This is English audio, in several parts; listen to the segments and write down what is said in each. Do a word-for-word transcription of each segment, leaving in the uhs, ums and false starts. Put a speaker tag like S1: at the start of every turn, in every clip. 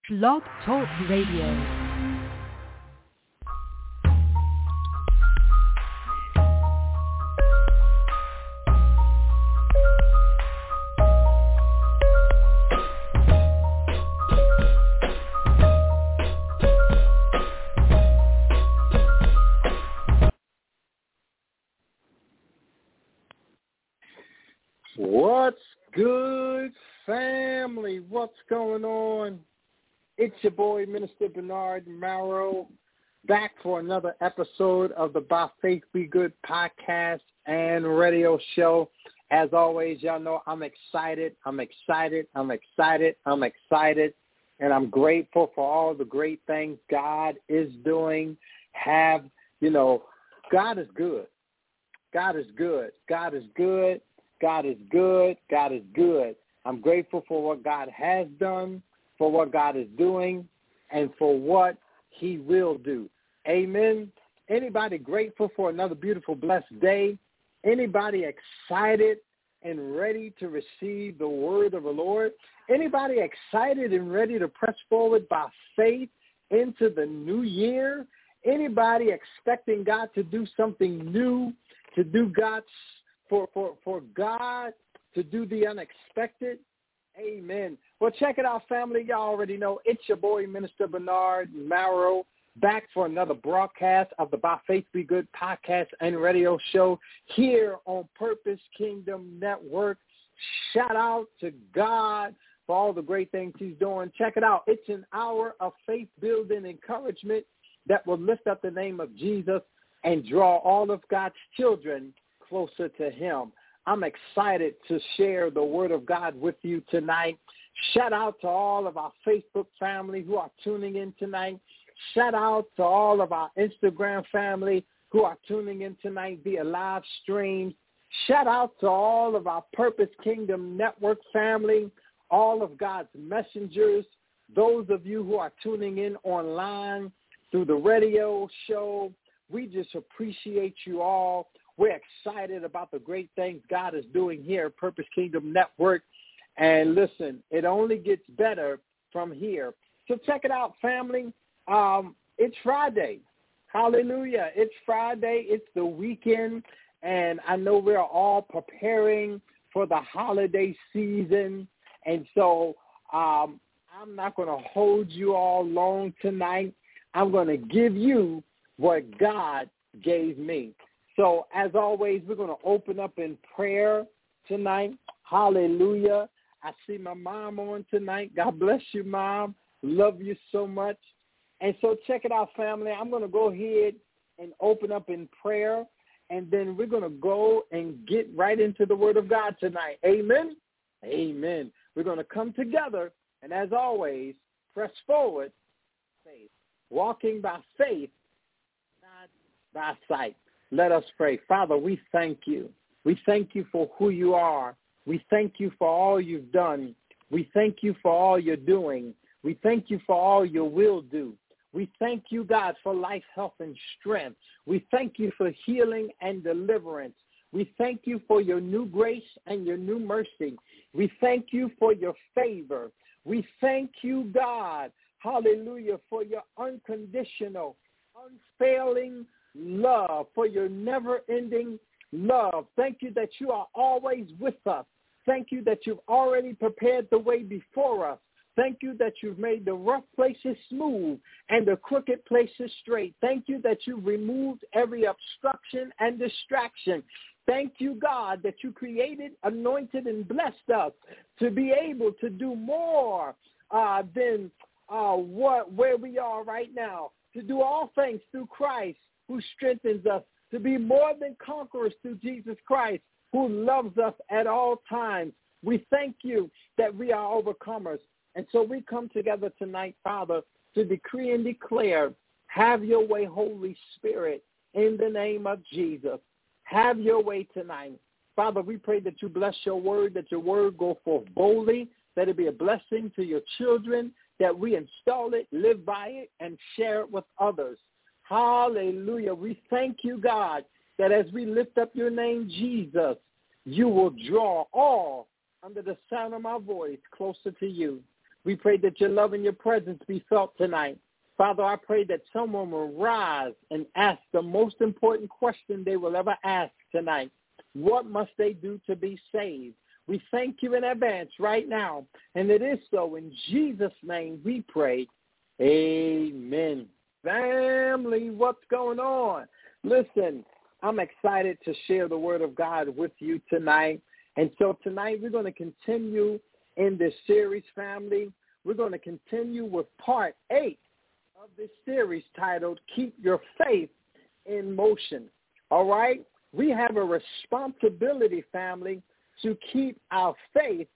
S1: Blog Talk Radio.
S2: What's good, family? What's going on? It's your boy, Minister Bernard Marrow, back for another episode of the By Faith Be Good podcast and radio show. As always, y'all know I'm excited, I'm excited, I'm excited, I'm excited, and I'm grateful for all the great things God is doing. Have, you know, God is good. God is good. God is good. God is good. God is good. I'm grateful for what God has done, for what God is doing, and for what he will do. Amen. Anybody grateful for another beautiful, blessed day? Anybody excited and ready to receive the word of the Lord? Anybody excited and ready to press forward by faith into the new year? Anybody expecting God to do something new, to do God's For, for for God to do the unexpected? Amen. Well, check it out, family. Y'all already know it's your boy, Minister Bernard Marrow, back for another broadcast of the By Faith Be Good podcast and radio show here on Purpose Kingdom Network. Shout out to God for all the great things he's doing. Check it out. It's an hour of faith-building encouragement that will lift up the name of Jesus and draw all of God's children closer to him. I'm excited to share the word of God with you tonight. Shout out to all of our Facebook family who are tuning in tonight. Shout out to all of our Instagram family who are tuning in tonight via live streams. Shout out to all of our Purpose Kingdom Network family, all of God's messengers, those of you who are tuning in online through the radio show. We just appreciate you all. We're excited about the great things God is doing here at Purpose Kingdom Network. And listen, it only gets better from here. So check it out, family. Um, it's Friday. Hallelujah. It's Friday. It's the weekend. And I know we're all preparing for the holiday season. And so um, I'm not going to hold you all long tonight. I'm going to give you what God gave me. So, as always, we're going to open up in prayer tonight. Hallelujah. I see my mom on tonight. God bless you, Mom. Love you so much. And so check it out, family. I'm going to go ahead and open up in prayer, and then we're going to go and get right into the Word of God tonight. Amen? Amen. We're going to come together, and as always, press forward, faith, walking by faith, not by sight. Let us pray. Father, we thank you. We thank you for who you are. We thank you for all you've done. We thank you for all you're doing. We thank you for all you will do. We thank you, God, for life, health, and strength. We thank you for healing and deliverance. We thank you for your new grace and your new mercy. We thank you for your favor. We thank you, God, hallelujah, for your unconditional, unfailing love, for your never-ending love. Thank you that you are always with us. Thank you that you've already prepared the way before us. Thank you that you've made the rough places smooth and the crooked places straight. Thank you that you've removed every obstruction and distraction. Thank you, God, that you created, anointed, and blessed us to be able to do more uh, than uh, what where we are right now, to do all things through Christ, who strengthens us, to be more than conquerors through Jesus Christ, who loves us at all times. We thank you that we are overcomers. And so we come together tonight, Father, to decree and declare, have your way, Holy Spirit, in the name of Jesus. Have your way tonight. Father, we pray that you bless your word, that your word go forth boldly, that it be a blessing to your children, that we install it, live by it, and share it with others. Hallelujah. We thank you, God, that as we lift up your name, Jesus, you will draw all under the sound of my voice closer to you. We pray that your love and your presence be felt tonight. Father, I pray that someone will rise and ask the most important question they will ever ask tonight. What must they do to be saved? We thank you in advance right now, and it is so. In Jesus' name we pray. Amen. Family, what's going on? Listen, I'm excited to share the word of God with you tonight. And so tonight we're going to continue in this series, family. We're going to continue with part eight of this series titled Keep Your Faith in Motion. All right? We have a responsibility, family, to keep our faith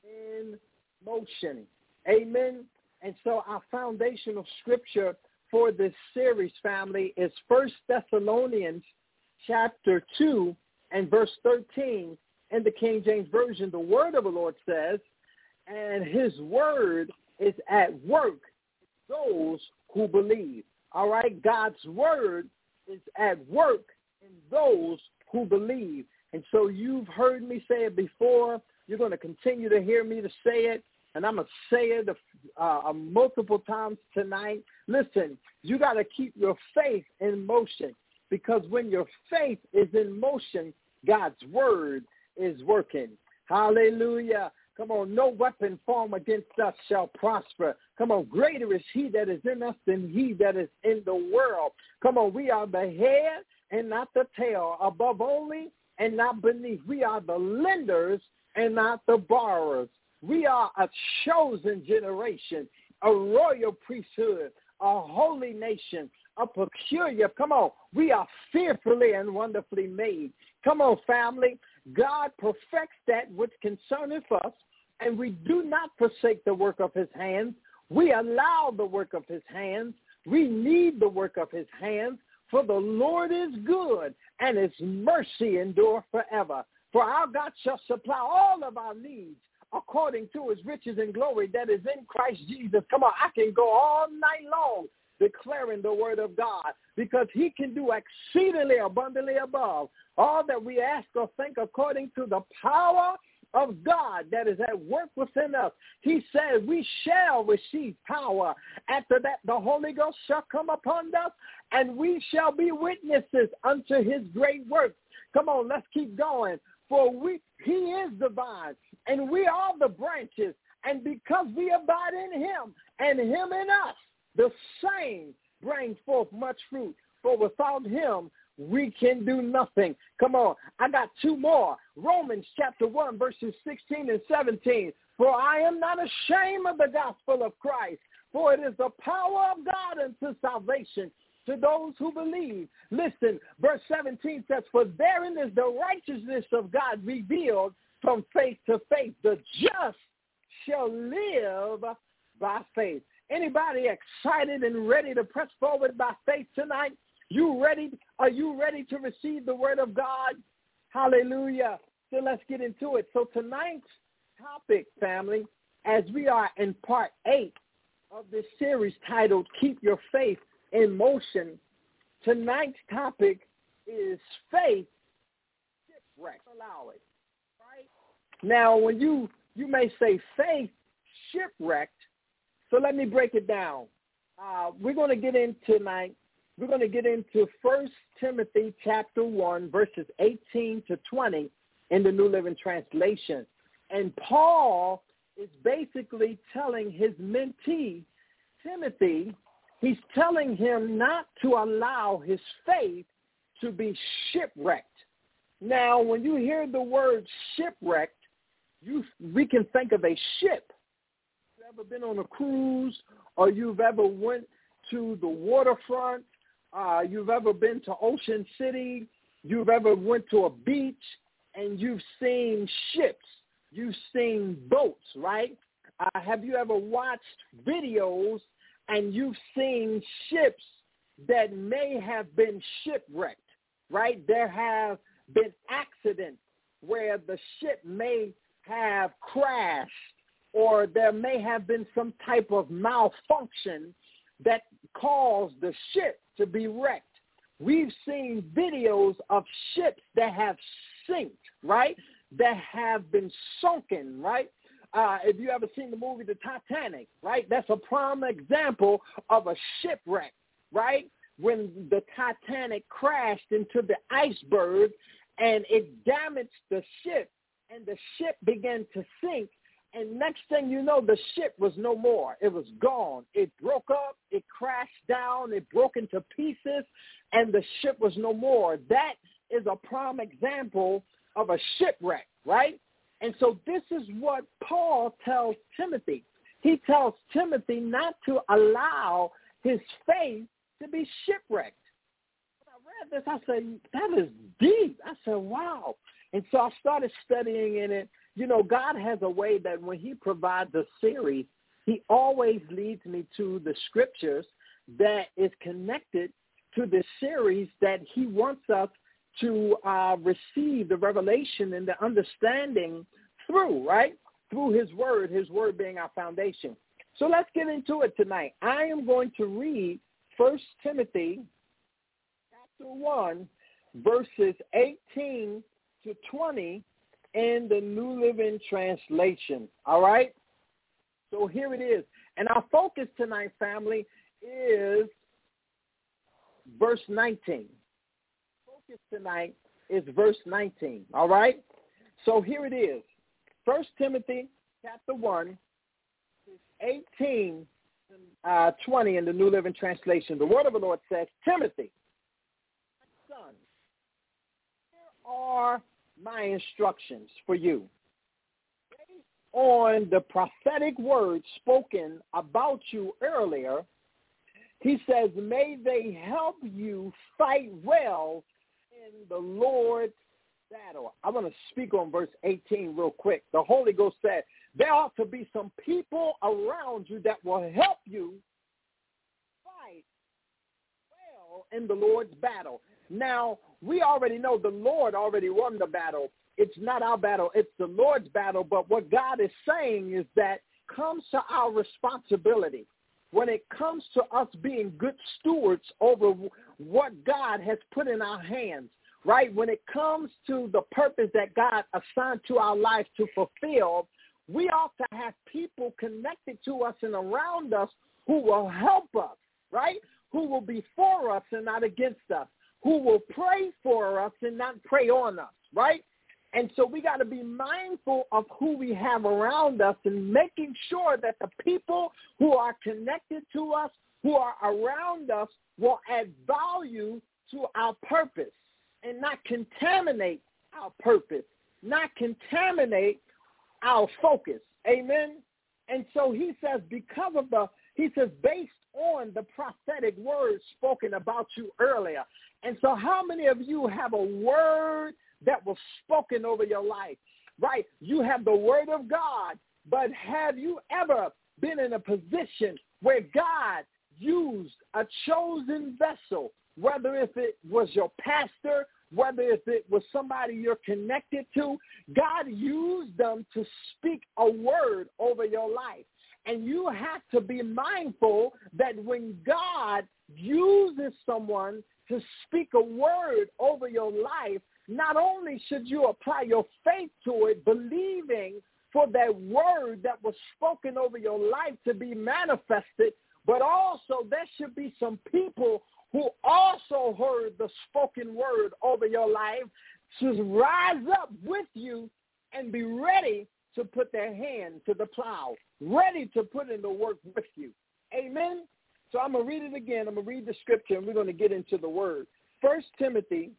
S2: in motion. Amen. And so our foundational scripture for this series, family, is First Thessalonians chapter two and verse thirteen. In the King James Version, the word of the Lord says, and his word is at work in those who believe. All right? God's word is at work in those who believe. And so you've heard me say it before. You're going to continue to hear me to say it. And I'm going to say it uh, multiple times tonight. Listen, you got to keep your faith in motion, because when your faith is in motion, God's word is working. Hallelujah. Come on, no weapon formed against us shall prosper. Come on, greater is he that is in us than he that is in the world. Come on, we are the head and not the tail, above only and not beneath. We are the lenders and not the borrowers. We are a chosen generation, a royal priesthood, a holy nation, a peculiar. Come on, we are fearfully and wonderfully made. Come on, family. God perfects that which concerneth us, and we do not forsake the work of his hands. We allow the work of his hands. We need the work of his hands, for the Lord is good, and his mercy endure forever. For our God shall supply all of our needs according to his riches and glory that is in Christ Jesus. Come on, I can go all night long declaring the word of God, because he can do exceedingly abundantly above all that we ask or think, according to the power of God that is at work within us. He says we shall receive power. After that, the Holy Ghost shall come upon us, and we shall be witnesses unto his great work. Come on, let's keep going. For we, he is the vine, and we are the branches. And because we abide in him, and him in us, the same brings forth much fruit. For without him, we can do nothing. Come on, I got two more. Romans chapter one, verses sixteen and seventeen. For I am not ashamed of the gospel of Christ, for it is the power of God unto salvation to those who believe. Listen, verse seventeen says, for therein is the righteousness of God revealed from faith to faith. The just shall live by faith. Anybody excited and ready to press forward by faith tonight? You ready? Are you ready to receive the word of God? Hallelujah. So let's get into it. So tonight's topic, family, as we are in part eight of this series titled Keep Your Faith in Motion, tonight's topic is faith shipwrecked. Allow it. Right? Now, when you, you may say faith shipwrecked, so let me break it down. Uh, we're going to get in tonight. We're going to get into First Timothy chapter one, verses eighteen to twenty in the New Living Translation. And Paul is basically telling his mentee, Timothy, he's telling him not to allow his faith to be shipwrecked. Now, when you hear the word shipwrecked, you, we can think of a ship. Ever been on a cruise, or you've ever went to the waterfront, uh, you've ever been to Ocean City, you've ever went to a beach, and you've seen ships, you've seen boats, right? Uh, have you ever watched videos and you've seen ships that may have been shipwrecked, right? There have been accidents where the ship may have crashed, or there may have been some type of malfunction that caused the ship to be wrecked. We've seen videos of ships that have sinked, right, that have been sunken, right? uh, if you ever seen the movie The Titanic, right, that's a prime example of a shipwreck, right, when the Titanic crashed into the iceberg and it damaged the ship, and the ship began to sink. And next thing you know, the ship was no more. It was gone. It broke up. It crashed down. It broke into pieces, and the ship was no more. That is a prime example of a shipwreck, right? And so this is what Paul tells Timothy. He tells Timothy not to allow his faith to be shipwrecked. When I read this, I said, that is deep. I said, wow. And so I started studying in it. You know, God has a way that when he provides a series, he always leads me to the scriptures that is connected to the series that he wants us to uh, receive the revelation and the understanding through, right? Through his word, his word being our foundation. So let's get into it tonight. I am going to read First Timothy chapter one, verses eighteen to twenty in the New Living Translation, all right? So here it is. And our focus tonight, family, is verse nineteen. Focus tonight is verse nineteen, all right? So here it is. First Timothy chapter one, eighteen, uh, twenty in the New Living Translation. The word of the Lord says, Timothy, my son, here are my instructions for you. Based on the prophetic words spoken about you earlier, he says, may they help you fight well in the Lord's battle. I want to speak on verse eighteen real quick. The Holy Ghost said, there ought to be some people around you that will help you fight well in the Lord's battle. Now, we already know the Lord already won the battle. It's not our battle. It's the Lord's battle. But what God is saying is that comes to our responsibility. When it comes to us being good stewards over what God has put in our hands, right? When it comes to the purpose that God assigned to our life to fulfill, we ought to have people connected to us and around us who will help us, right? Who will be for us and not against us, who will pray for us and not pray on us, right? And so we got to be mindful of who we have around us and making sure that the people who are connected to us, who are around us, will add value to our purpose and not contaminate our purpose, not contaminate our focus. Amen? And so he says, because of the, he says, based on the prophetic words spoken about you earlier. And so how many of you have a word that was spoken over your life, right? You have the word of God, but have you ever been in a position where God used a chosen vessel, whether if it was your pastor, whether if it was somebody you're connected to, God used them to speak a word over your life. And you have to be mindful that when God uses someone to speak a word over your life, not only should you apply your faith to it, believing for that word that was spoken over your life to be manifested, but also there should be some people who also heard the spoken word over your life to rise up with you and be ready to put their hand to the plow, ready to put in the work with you. Amen? So I'm going to read it again. I'm going to read the scripture, and we're going to get into the word. First Timothy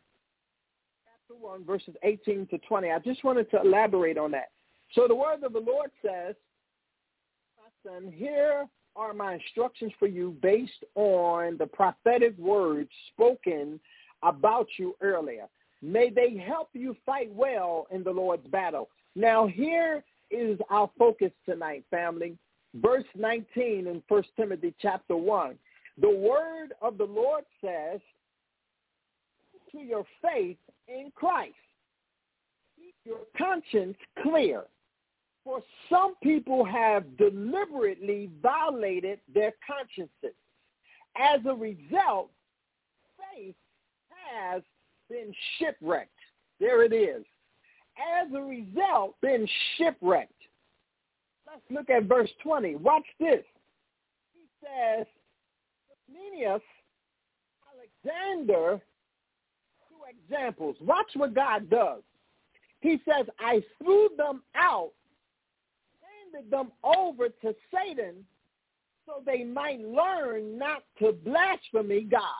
S2: chapter one, verses eighteen to twenty. I just wanted to elaborate on that. So the word of the Lord says, my son, here are my instructions for you based on the prophetic words spoken about you earlier. May they help you fight well in the Lord's battle. Now, here is our focus tonight, family. Verse nineteen in First Timothy chapter one. The word of the Lord says, to your faith in Christ, keep your conscience clear. For some people have deliberately violated their consciences. As a result, faith has been shipwrecked. There it is. As a result, been shipwrecked. Let's look at verse twenty. Watch this. He says, Menenius, Alexander, two examples. Watch what God does. He says, I threw them out, handed them over to Satan, so they might learn not to blaspheme God.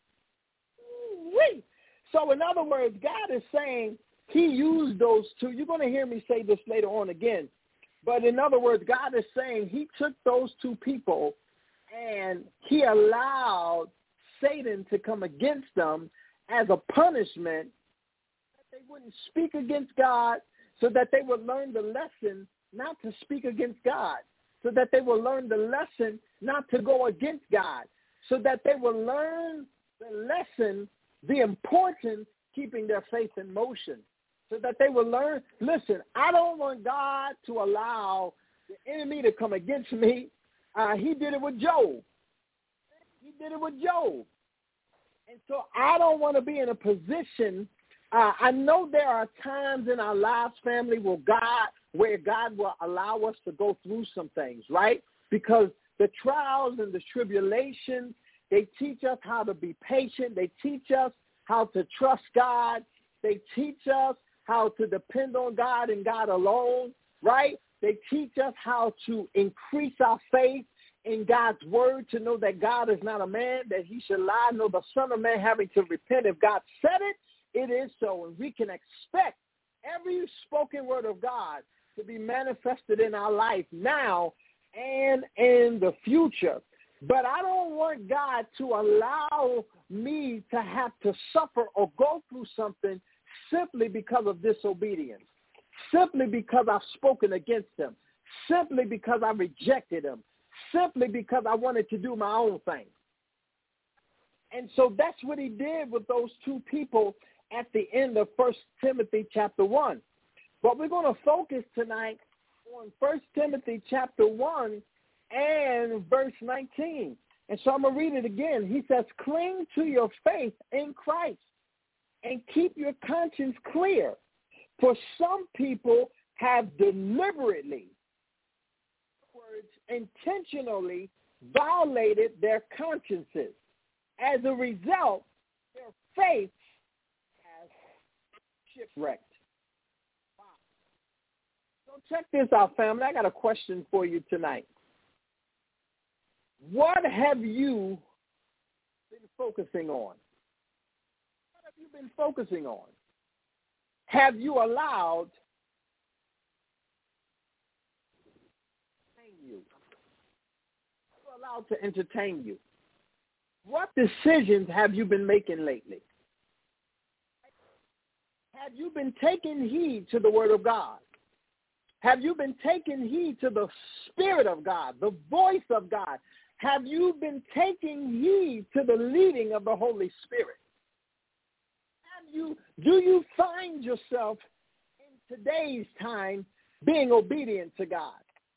S2: Ooh-wee. So in other words, God is saying he used those two. You're going to hear me say this later on again. But in other words, God is saying he took those two people and he allowed Satan to come against them as a punishment that they wouldn't speak against God, so that they would learn the lesson not to speak against God, so that they will learn the lesson not to go against God, so that they will learn the lesson, the importance keeping their faith in motion, so that they will learn, listen, I don't want God to allow the enemy to come against me. Uh, he did it with Job. He did it with Job. And so I don't want to be in a position. Uh, I know there are times in our lives, family, where God, where God will allow us to go through some things, right? Because the trials and the tribulations, they teach us how to be patient. They teach us how to trust God. They teach us how to depend on God and God alone, right? They teach us how to increase our faith in God's word, to know that God is not a man, that he should lie, nor the Son of Man having to repent. If God said it, it is so. And we can expect every spoken word of God to be manifested in our life now and in the future. But I don't want God to allow me to have to suffer or go through something simply because of disobedience, simply because I've spoken against him, simply because I rejected him, simply because I wanted to do my own thing. And so that's what he did with those two people at the end of First Timothy chapter one. But we're going to focus tonight on First Timothy chapter one and verse nineteen. And so I'm going to read it again. He says, cling to your faith in Christ and keep your conscience clear. For some people have deliberately, words, intentionally violated their consciences. As a result, their faith has shipwrecked. Wow. So check this out, family. I got a question for you tonight. What have you been focusing on? What have you been focusing on? Have you allowed you, allowed to entertain you? What decisions have you been making lately? Have you been taking heed to the word of God? Have you been taking heed to the Spirit of God, the voice of God? Have you been taking heed to the leading of the Holy Spirit? Have you, do you find yourself in today's time being obedient to God?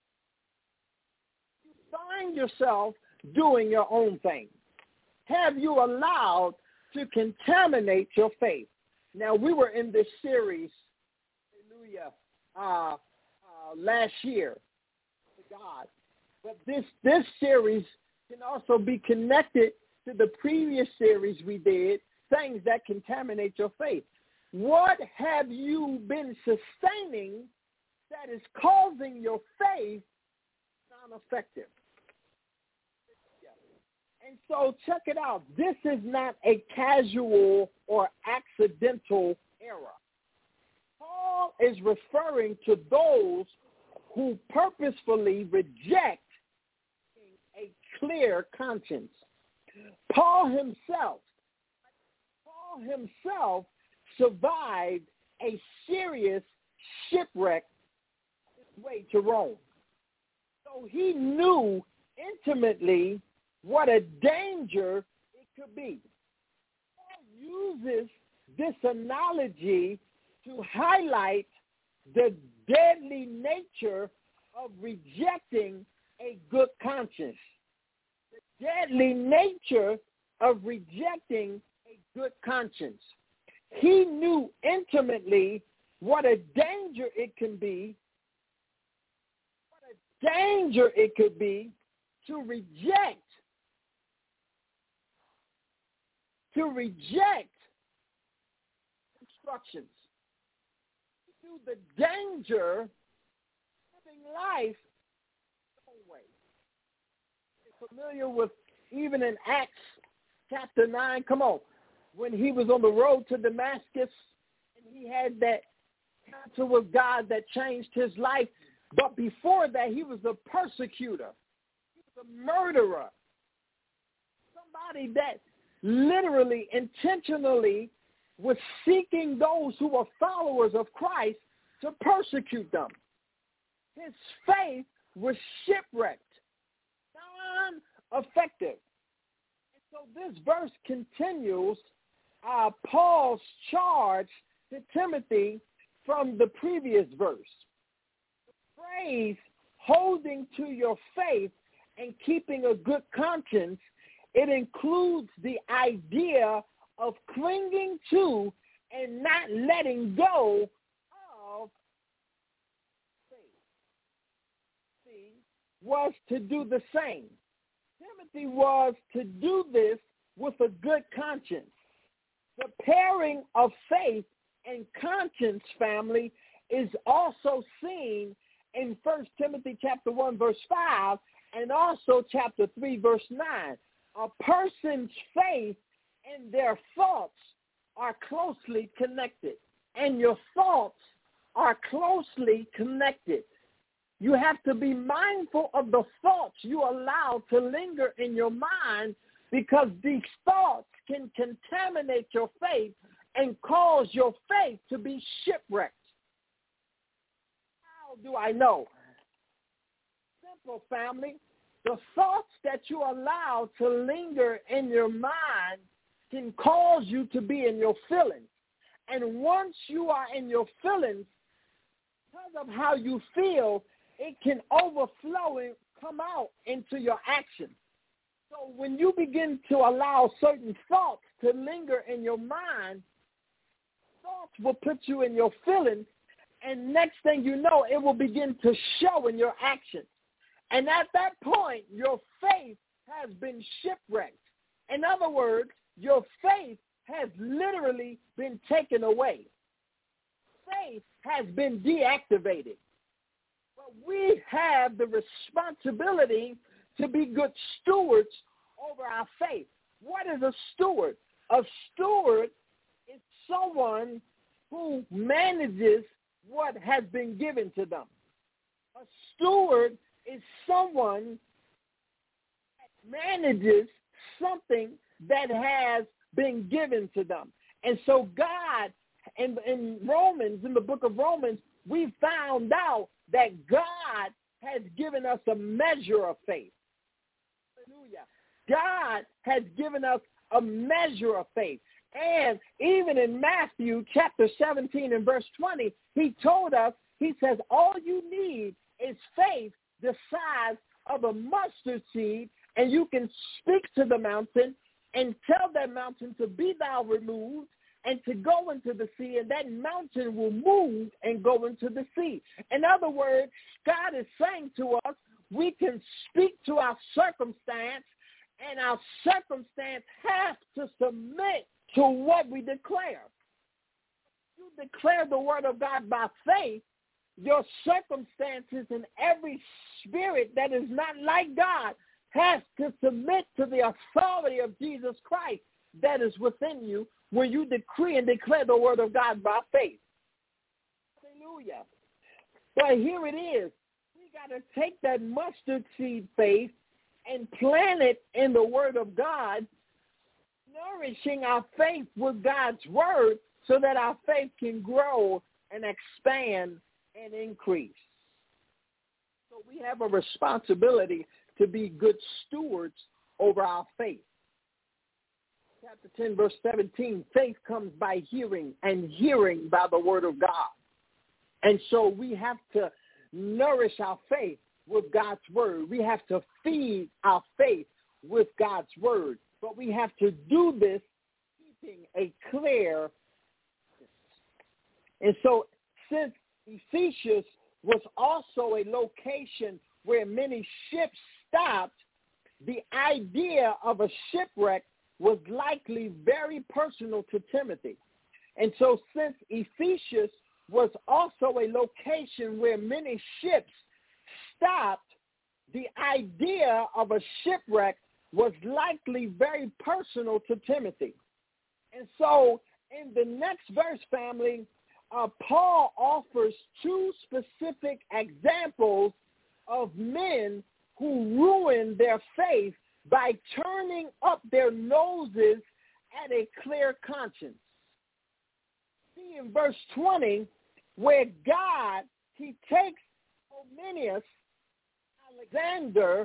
S2: You find yourself doing your own thing? Have you allowed to contaminate your faith? Now, we were in this series, hallelujah, uh, uh, last year, to God. But this, this series can also be connected to the previous series we did, things that contaminate your faith. What have you been sustaining that is causing your faith non-effective? And so check it out. This is not a casual or accidental error. Paul is referring to those who purposefully reject a clear conscience. Paul himself, Paul himself survived a serious shipwreck on his way to Rome. So he knew intimately what a danger it could be. Paul uses this analogy to highlight the deadly nature of rejecting a good conscience, the deadly nature of rejecting a good conscience. He knew intimately what a danger it can be, what a danger it could be to reject, to reject instructions. To the danger of living life the wrong way. You're familiar with even in Acts chapter nine, come on, when he was on the road to Damascus and he had that encounter with God that changed his life. But before that, he was a persecutor. He was a murderer. Somebody that literally, intentionally was seeking those who were followers of Christ to persecute them. His faith was shipwrecked, non-effective. And so this verse continues uh, Paul's charge to Timothy from the previous verse. The phrase, holding to your faith and keeping a good conscience, it includes the idea of clinging to and not letting go of faith. See, was to do the same. Timothy was to do this with a good conscience. The pairing of faith and conscience, family, is also seen in First Timothy chapter one, verse five, and also chapter three, verse nine. A person's faith and their thoughts are closely connected, and your thoughts are closely connected. You have to be mindful of the thoughts you allow to linger in your mind, because these thoughts can contaminate your faith and cause your faith to be shipwrecked. How do I know? Simple, family. The thoughts that you allow to linger in your mind can cause you to be in your feelings. And once you are in your feelings, because of how you feel, it can overflow and come out into your actions. So when you begin to allow certain thoughts to linger in your mind, thoughts will put you in your feelings, and next thing you know, it will begin to show in your actions. And at that point, your faith has been shipwrecked. In other words, your faith has literally been taken away. Faith has been deactivated. But we have the responsibility to be good stewards over our faith. What is a steward? A steward is someone who manages what has been given to them. A steward is someone that manages something that has been given to them. And so God, in, in Romans, in the book of Romans, we found out that God has given us a measure of faith. Hallelujah. God has given us a measure of faith. And even in Matthew chapter seventeen and verse twenty, he told us, he says, all you need is faith the size of a mustard seed, and you can speak to the mountain and tell that mountain to be thou removed and to go into the sea, and that mountain will move and go into the sea. In other words, God is saying to us, we can speak to our circumstance, and our circumstance has to submit to what we declare. You declare the word of God by faith, your circumstances and every spirit that is not like God has to submit to the authority of Jesus Christ that is within you when you decree and declare the word of God by faith. Hallelujah. But here it is. We got to take that mustard seed faith and plant it in the word of God, nourishing our faith with God's word so that our faith can grow and expand and increase. So we have a responsibility to be good stewards over our faith. Chapter ten, verse seventeen, faith comes by hearing, and hearing by the word of God. And so we have to nourish our faith with God's word. We have to feed our faith with God's word. But we have to do this keeping a clear. And so since Ephesus was also a location where many ships stopped, the idea of a shipwreck was likely very personal to Timothy. And so since Ephesus was also a location where many ships stopped, the idea of a shipwreck was likely very personal to Timothy. And so in the next verse, family, uh, Paul offers two specific examples of men who ruined their faith by turning up their noses at a clear conscience. See in verse twenty, where God, he takes Hymenaeus, Alexander,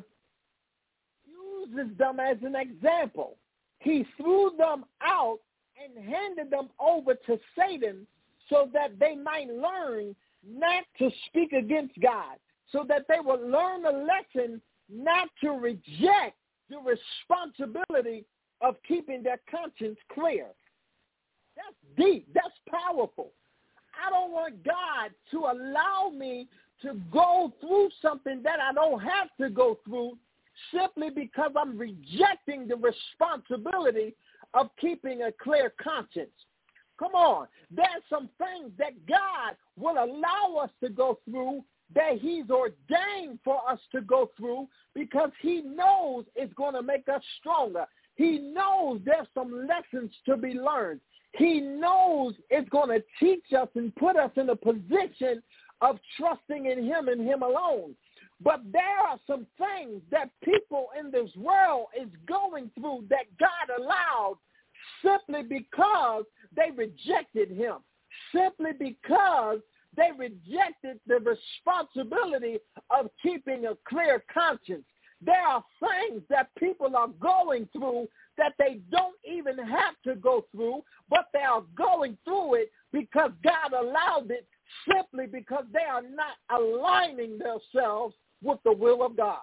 S2: uses them as an example. He threw them out and handed them over to Satan so that they might learn not to speak against God, so that they would learn a lesson not to reject the responsibility of keeping their conscience clear. That's deep. That's powerful. I don't want God to allow me to go through something that I don't have to go through simply because I'm rejecting the responsibility of keeping a clear conscience. Come on. There's some things that God will allow us to go through that he's ordained for us to go through because he knows it's going to make us stronger. He knows there's some lessons to be learned. He knows it's going to teach us and put us in a position of trusting in him and him alone. But there are some things that people in this world is going through that God allowed simply because they rejected him, simply because they rejected the responsibility of keeping a clear conscience. There are things that people are going through that they don't even have to go through, but they are going through it because God allowed it simply because they are not aligning themselves with the will of God.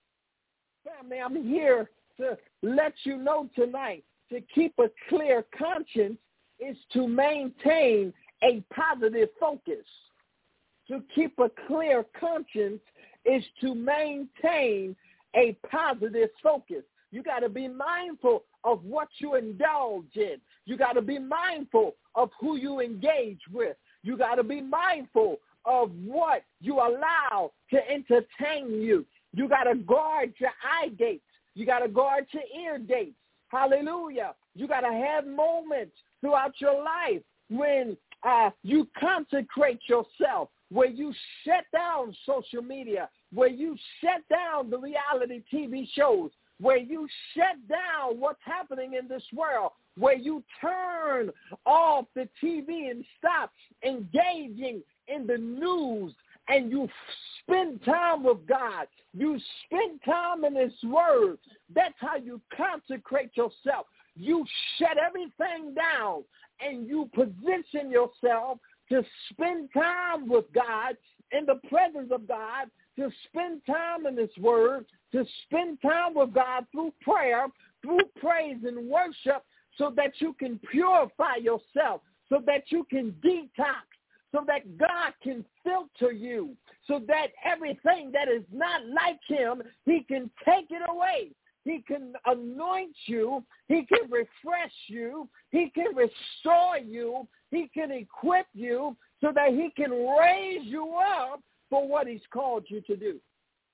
S2: Family, I'm here to let you know tonight, to keep a clear conscience is to maintain a positive focus. To keep a clear conscience is to maintain a positive focus. You got to be mindful of what you indulge in. You got to be mindful of who you engage with. You got to be mindful of what you allow to entertain you. You got to guard your eye gates. You got to guard your ear gates. Hallelujah. You got to have moments throughout your life when uh, you consecrate yourself, where you shut down social media, where you shut down the reality T V shows, where you shut down what's happening in this world, where you turn off the T V and stop engaging in the news, and you spend time with God. You spend time in his word. That's how you consecrate yourself. You shut everything down, and you position yourself to spend time with God, in the presence of God, to spend time in his word, to spend time with God through prayer, through praise and worship, so that you can purify yourself, so that you can detox, so that God can filter you, so that everything that is not like him, he can take it away. He can anoint you. He can refresh you. He can restore you. He can equip you so that he can raise you up for what he's called you to do.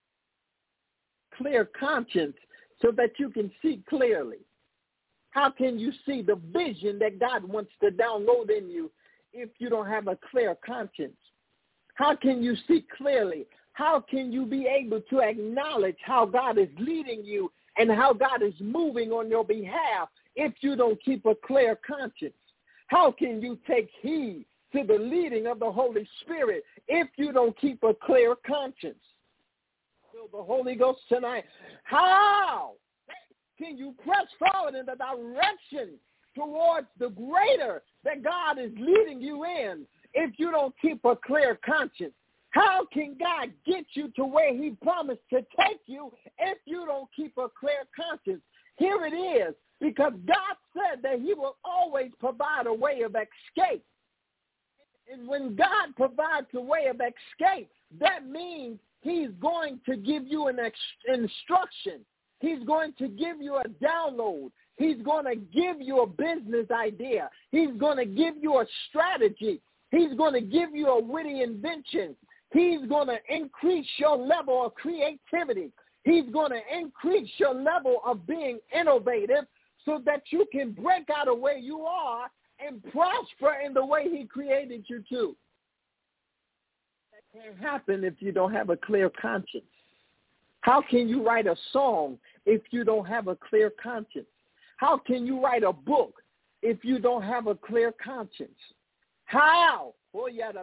S2: Clear conscience so that you can see clearly. How can you see the vision that God wants to download in you if you don't have a clear conscience? How can you see clearly? How can you be able to acknowledge how God is leading you and how God is moving on your behalf if you don't keep a clear conscience? How can you take heed to the leading of the Holy Spirit if you don't keep a clear conscience? Feel the Holy Ghost tonight. How can you press forward in the direction towards the greater that God is leading you in if you don't keep a clear conscience? How can God get you to where he promised to take you if you don't keep a clear conscience? Here it is, because God said that he will always provide a way of escape. And when God provides a way of escape, that means He's going to give you an ex- instruction. He's going to give you a download. He's going to give you a business idea. He's going to give you a strategy. He's going to give you a witty invention. He's going to increase your level of creativity. He's going to increase your level of being innovative so that you can break out of where you are and prosper in the way he created you to. That can't happen if you don't have a clear conscience. How can you write a song if you don't have a clear conscience? How can you write a book if you don't have a clear conscience? How? Oh, yeah,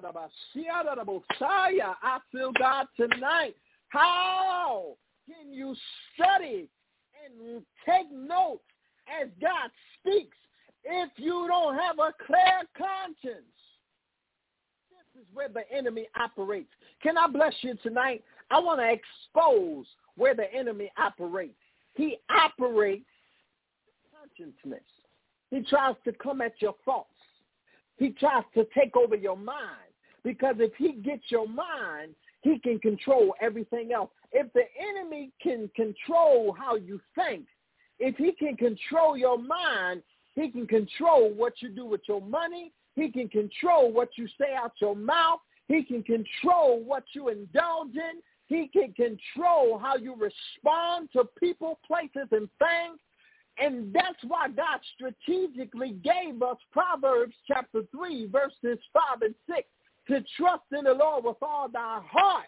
S2: I feel God tonight. How can you study and take notes as God speaks if you don't have a clear conscience? This is where the enemy operates. Can I bless you tonight? I want to expose where the enemy operates. He operates consciousness. He tries to come at your thoughts. He tries to take over your mind, because if he gets your mind, he can control everything else. If the enemy can control how you think, if he can control your mind, he can control what you do with your money. He can control what you say out your mouth. He can control what you indulge in. He can control how you respond to people, places, and things. And that's why God strategically gave us Proverbs chapter three, verses five and six, to trust in the Lord with all thy heart,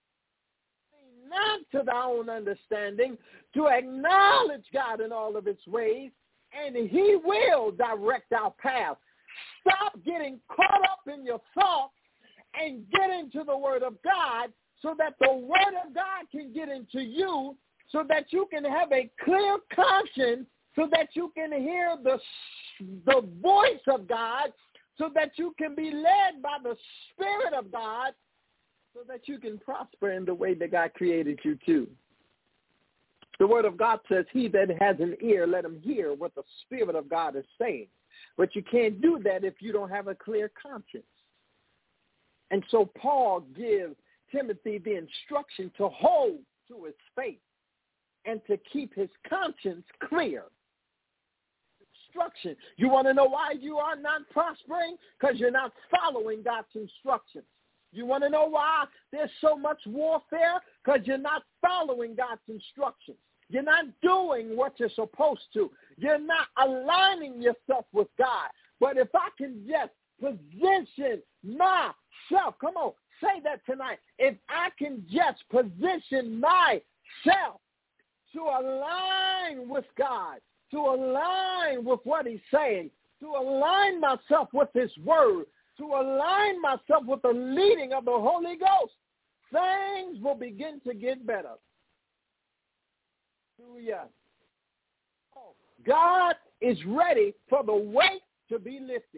S2: not to thy own understanding, to acknowledge God in all of its ways, and he will direct our path. Stop getting caught up in your thoughts and get into the Word of God so that the Word of God can get into you, so that you can have a clear conscience, so that you can hear the, the voice of God, so that you can be led by the Spirit of God, so that you can prosper in the way that God created you to. The Word of God says, he that has an ear, let him hear what the Spirit of God is saying. But you can't do that if you don't have a clear conscience. And so Paul gives Timothy the instruction to hold to his faith and to keep his conscience clear. Instruction. You want to know why you are not prospering? Because you're not following God's instructions. You want to know why there's so much warfare? Because you're not following God's instructions. You're not doing what you're supposed to. You're not aligning yourself with God. But if I can just position myself, come on, say that tonight. If I can just position myself to align with God, to align with what he's saying, to align myself with his word, to align myself with the leading of the Holy Ghost, things will begin to get better. Hallelujah. God is ready for the weight to be lifted.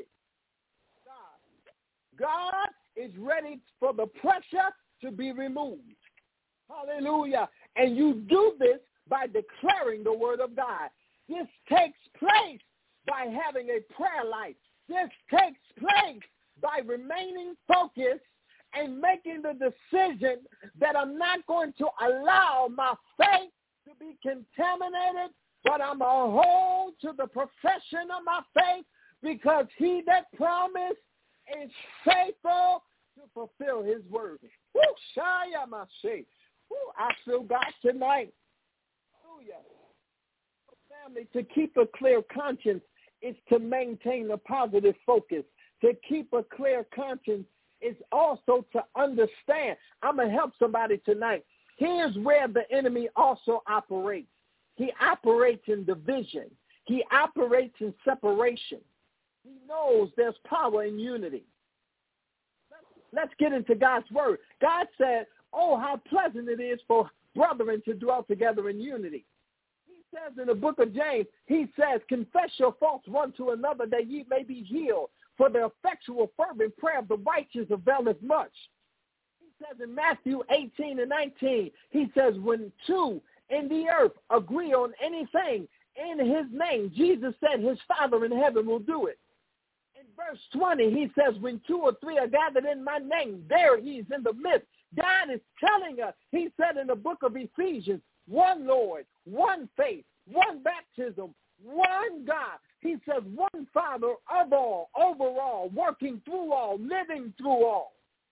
S2: God, God is ready for the pressure to be removed. Hallelujah. And you do this by declaring the word of God. This takes place by having a prayer life. This takes place by remaining focused and making the decision that I'm not going to allow my faith to be contaminated, but I'm going to hold to the profession of my faith, because he that promised is faithful to fulfill his word. Woo, Shaya Mashe. Woo, I feel God tonight. Hallelujah. Family, to keep a clear conscience is to maintain a positive focus. To keep a clear conscience is also to understand. I'm going to help somebody tonight. Here's where the enemy also operates. He operates in division. He operates in separation. He knows there's power in unity. Let's get into God's word. God said, oh, how pleasant it is for brethren to dwell together in unity. He says in the book of James, he says, confess your faults one to another that ye may be healed. For the effectual fervent prayer of the righteous availeth much. He says in Matthew eighteen and nineteen, he says, when two in the earth agree on anything in his name, Jesus said his Father in heaven will do it. In verse twenty, he says, when two or three are gathered in my name, there he is in the midst. God is telling us, he said in the book of Ephesians, one Lord, one faith, one baptism, one God. He says one Father of all, over all, working through all, living through all.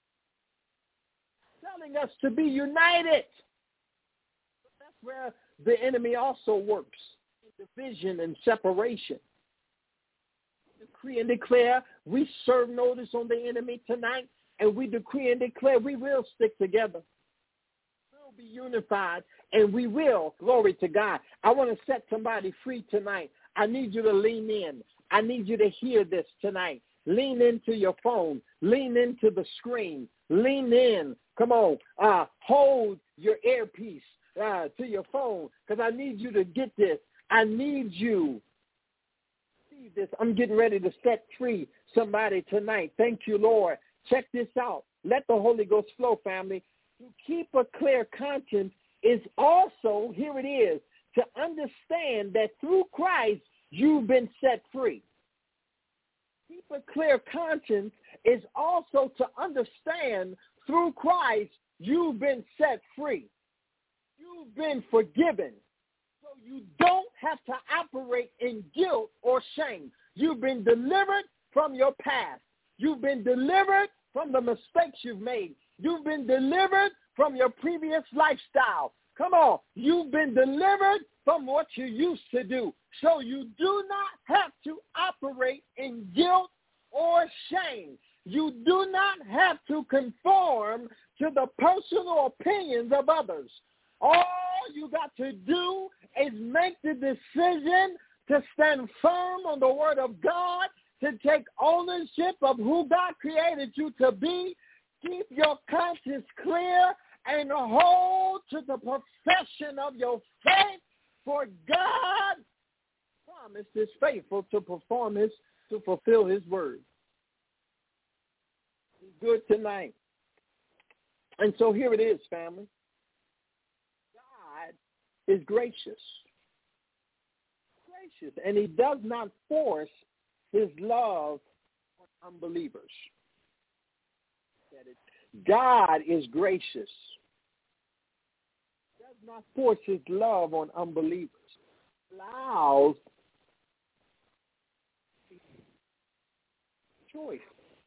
S2: Telling us to be united. That's where the enemy also works, in division and separation. Decree and declare, we serve notice on the enemy tonight, and we decree and declare we will stick together. We'll be unified, and we will, glory to God. I want to set somebody free tonight. I need you to lean in. I need you to hear this tonight. Lean into your phone. Lean into the screen. Lean in. Come on. Uh, hold your earpiece uh, to your phone, because I need you to get this. I need you to see this. I'm getting ready to set free somebody tonight. Thank you, Lord. Check this out. Let the Holy Ghost flow, family. To keep a clear conscience is also, here it is, to understand that through Christ you've been set free. Keep a clear conscience is also to understand through Christ you've been set free. You've been forgiven. So you don't have to operate in guilt or shame. You've been delivered from your past. You've been delivered from the mistakes you've made. You've been delivered from your previous lifestyle. Come on. You've been delivered from what you used to do. So you do not have to operate in guilt or shame. You do not have to conform to the personal opinions of others. All you got to do is make the decision to stand firm on the word of God, to take ownership of who God created you to be. Keep your conscience clear and hold to the profession of your faith, for God promised is faithful to perform his, to fulfill his word. He's good tonight. And so here it is, family. God is gracious. Gracious. And he does not force his love on unbelievers. God is gracious. Does not force his love on unbelievers. Allows choice.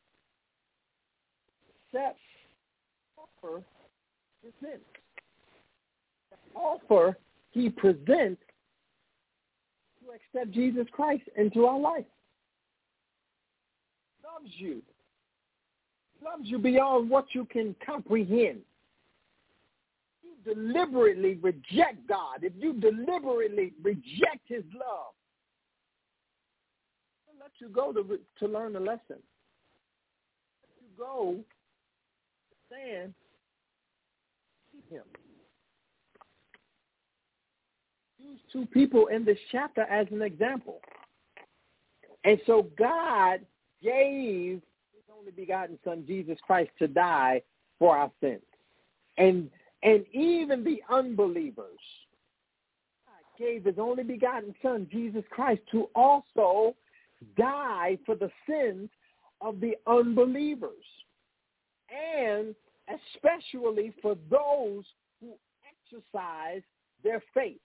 S2: Accept, offer, present. The offer he presents to accept Jesus Christ into our life. Loves you. Loves you beyond what you can comprehend. If you deliberately reject God, if you deliberately reject his love, he'll let you go to, to learn a lesson. Let you go to stand, keep him. Use two people in this chapter as an example. And so God gave only begotten son Jesus Christ to die for our sins. And and even the unbelievers, God gave his only begotten son Jesus Christ to also die for the sins of the unbelievers, and especially for those who exercise their faith.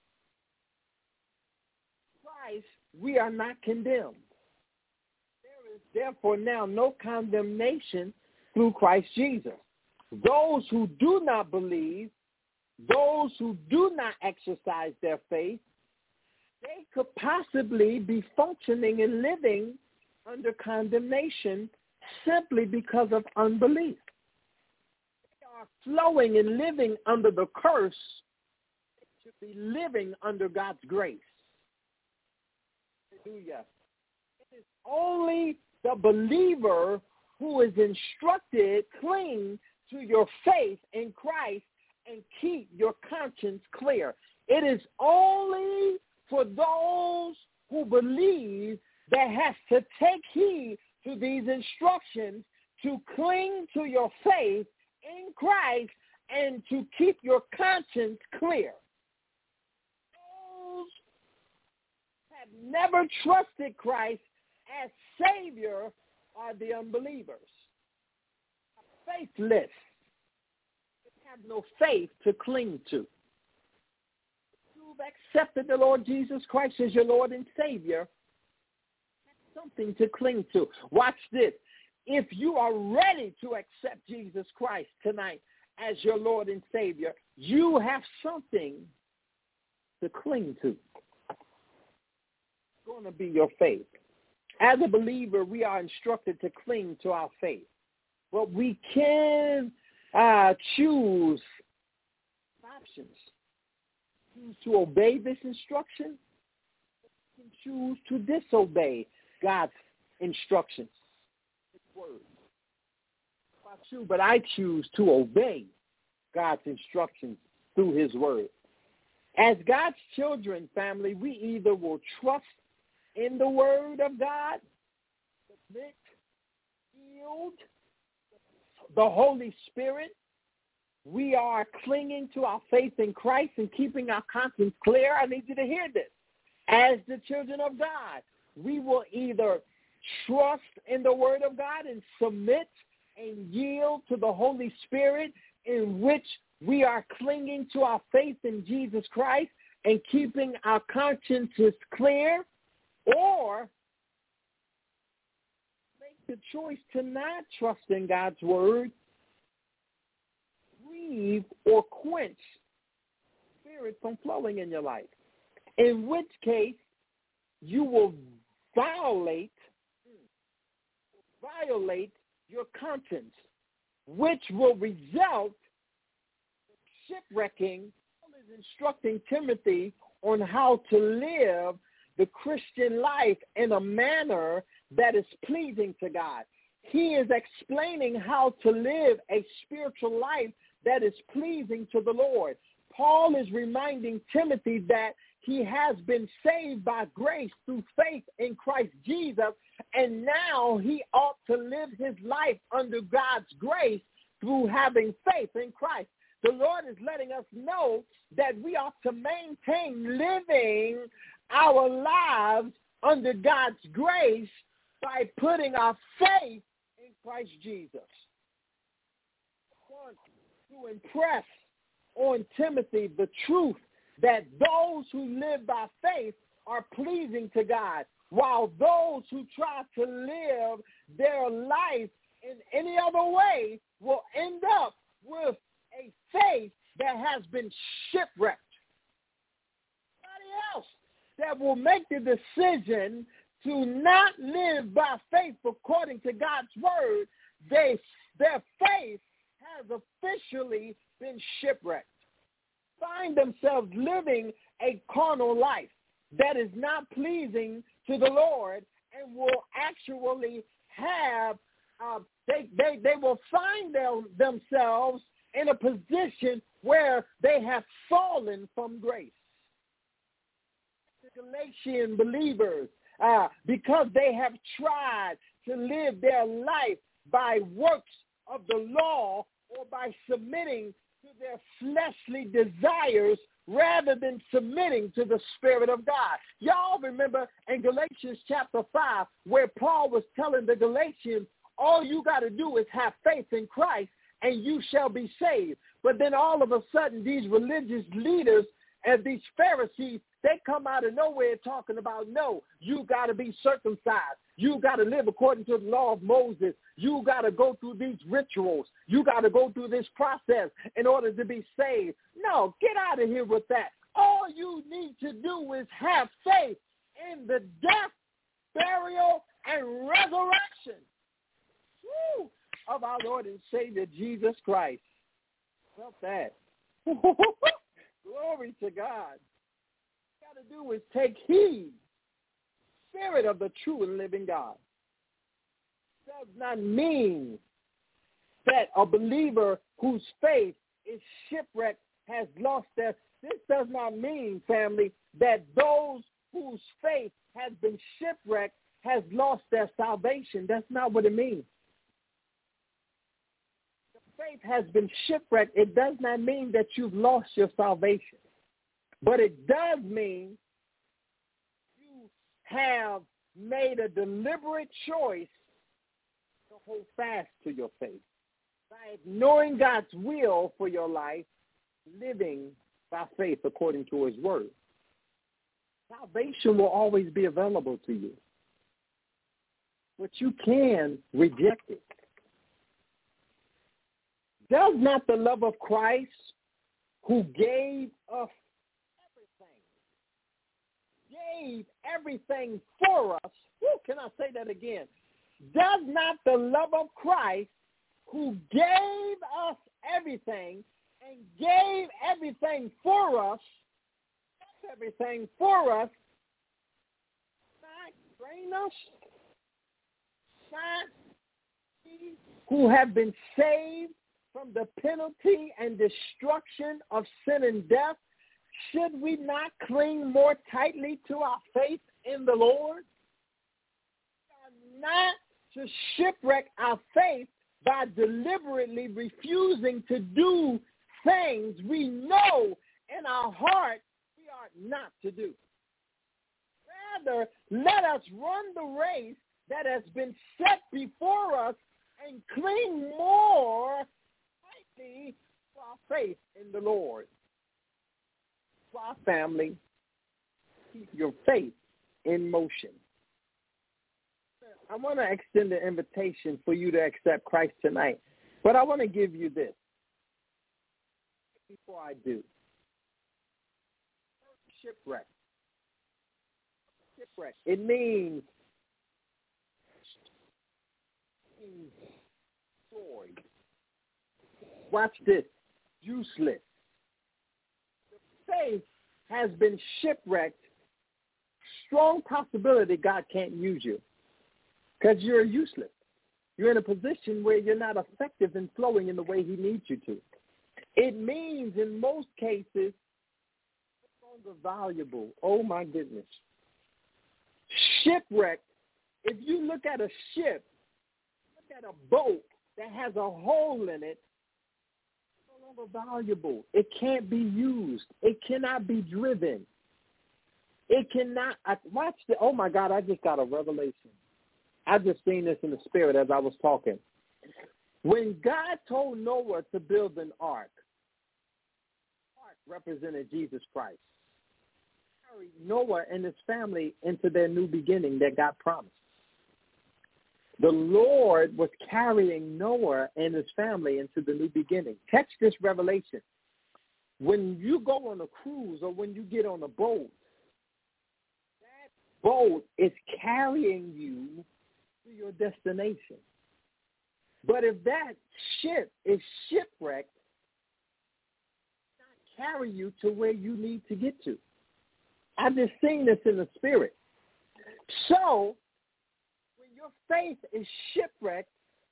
S2: Christ, we are not condemned. Therefore, now no condemnation through Christ Jesus. Those who do not believe, those who do not exercise their faith, they could possibly be functioning and living under condemnation simply because of unbelief. They are flowing and living under the curse. They should be living under God's grace. Hallelujah. It is only the believer who is instructed, cling to your faith in Christ and keep your conscience clear. It is only for those who believe that has to take heed to these instructions to cling to your faith in Christ and to keep your conscience clear. Those who have never trusted Christ as Savior are the unbelievers. Faithless. have no faith to cling to. You've accepted the Lord Jesus Christ as your Lord and Savior. That's something to cling to. Watch this. If you are ready to accept Jesus Christ tonight as your Lord and Savior, you have something to cling to. It's going to be your faith. As a believer, we are instructed to cling to our faith. But we can uh, choose options. Choose to obey this instruction. We can choose to disobey God's instructions. Word. About you, but I choose to obey God's instructions through his word. As God's children, family, we either will trust in the word of God, submit, yield, the Holy Spirit. We are clinging to our faith in Christ and keeping our conscience clear. I need you to hear this. As the children of God, we will either trust in the word of God and submit and yield to the Holy Spirit, in which we are clinging to our faith in Jesus Christ and keeping our consciences clear, or make the choice to not trust in God's word, grieve or quench the Spirit from flowing in your life, in which case you will violate violate your conscience, which will result in shipwrecking. Paul is instructing Timothy on how to live the Christian life in a manner that is pleasing to God. He is explaining how to live a spiritual life that is pleasing to the Lord. Paul is reminding Timothy that he has been saved by grace through faith in Christ Jesus, and now he ought to live his life under God's grace through having faith in Christ. The Lord is letting us know that we ought to maintain living our lives under God's grace by putting our faith in Christ Jesus. I want to impress on Timothy the truth that those who live by faith are pleasing to God, while those who try to live their life in any other way will end up with a faith that has been shipwrecked. Somebody else that will make the decision to not live by faith according to God's word, they, their faith has officially been shipwrecked. Find themselves living a carnal life that is not pleasing to the Lord, and will actually have, uh, they, they, they will find them, themselves in a position where they have fallen from grace. The Galatian believers, uh, because they have tried to live their life by works of the law or by submitting to their fleshly desires rather than submitting to the Spirit of God. Y'all remember in Galatians chapter five where Paul was telling the Galatians, all you got to do is have faith in Christ and you shall be saved. But then all of a sudden these religious leaders and these Pharisees, they come out of nowhere talking about, no, you got to be circumcised. You got to live according to the law of Moses. You got to go through these rituals. You got to go through this process in order to be saved. No, get out of here with that. All you need to do is have faith in the death, burial, and resurrection woo, of our Lord and Savior, Jesus Christ. Felt that. Glory to God. What you got to do is take heed. Spirit of the true and living God. Does not mean that a believer whose faith is shipwrecked has lost their. This does not mean, family, that those whose faith has been shipwrecked has lost their salvation. That's not what it means. The faith has been shipwrecked. It does not mean that you've lost your salvation, but it does mean have made a deliberate choice to hold fast to your faith. by knowing God's will for your life, living by faith according to his word. Salvation will always be available to you, but you can reject it. Does not the love of Christ, who gave us everything, gave everything for us, who can I say that again? Does not the love of Christ, who gave us everything and gave everything for us, everything for us, not train us, not we who have been saved from the penalty and destruction of sin and death? Should we not cling more tightly to our faith in the Lord? Not to shipwreck our faith by deliberately refusing to do things we know in our heart we ought not to do. Rather, let us run the race that has been set before us and cling more tightly to our faith in the Lord. For our family, keep your faith in motion. I want to extend an invitation for you to accept Christ tonight, but I want to give you this before I do. Shipwreck. Shipwreck. It means destroyed. Watch this. Useless. The faith has been shipwrecked. Strong possibility God can't use you because you're useless. You're in a position where you're not effective in flowing in the way he needs you to. It means in most cases, no longer valuable. Oh, my goodness. Shipwreck, if you look at a ship, look at a boat that has a hole in it, it's no longer valuable. It can't be used. It cannot be driven. It cannot, I, watch the, oh, my God, I just got a revelation. I just seen this in the spirit as I was talking. When God told Noah to build an ark, the ark represented Jesus Christ. He carried Noah and his family into their new beginning that God promised. The Lord was carrying Noah and his family into the new beginning. Catch this revelation. When you go on a cruise or when you get on a boat, that boat is carrying you to your destination. But if that ship is shipwrecked, it will not carry you to where you need to get to. I've just seen this in the spirit. So, when your faith is shipwrecked,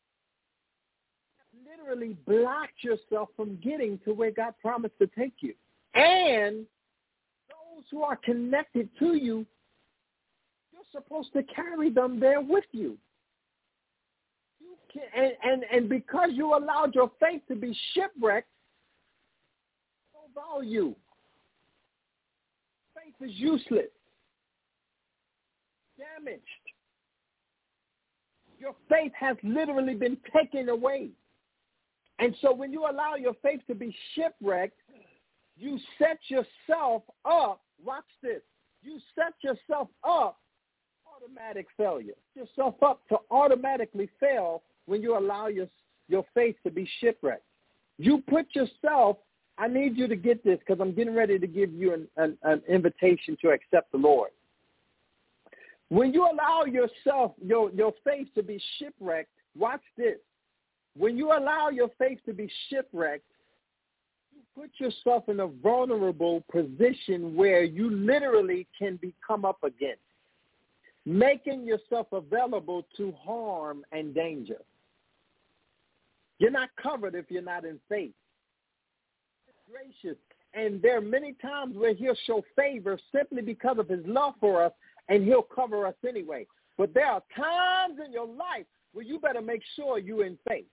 S2: you literally block yourself from getting to where God promised to take you. And those who are connected to you, you're supposed to carry them there with you. You can, and, and, and because you allowed your faith to be shipwrecked, no value. Faith is useless, damaged. Your faith has literally been taken away. And so when you allow your faith to be shipwrecked, you set yourself up, watch this, you set yourself up automatic failure. Set yourself up to automatically fail when you allow your, your faith to be shipwrecked. You put yourself, I need you to get this because I'm getting ready to give you an, an, an invitation to accept the Lord. When you allow yourself, your, your faith to be shipwrecked, watch this. When you allow your faith to be shipwrecked, you put yourself in a vulnerable position where you literally can be come up against, making yourself available to harm and danger. You're not covered if you're not in faith. He's gracious. And there are many times where he'll show favor simply because of his love for us, and he'll cover us anyway. But there are times in your life where you better make sure you're in faith.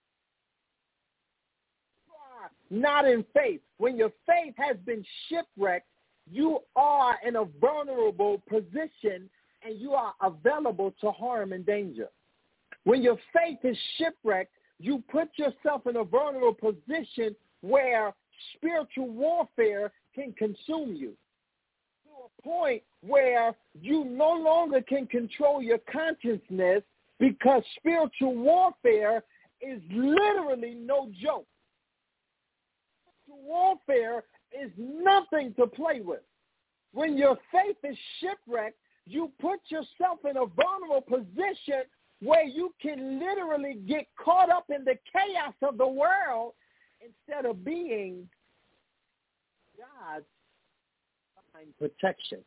S2: You are not in faith. When your faith has been shipwrecked, you are in a vulnerable position and you are available to harm and danger. When your faith is shipwrecked, you put yourself in a vulnerable position where spiritual warfare can consume you to a point where you no longer can control your consciousness, because spiritual warfare is literally no joke. Spiritual warfare is nothing to play with. When your faith is shipwrecked, you put yourself in a vulnerable position where you can literally get caught up in the chaos of the world instead of being God's divine protection.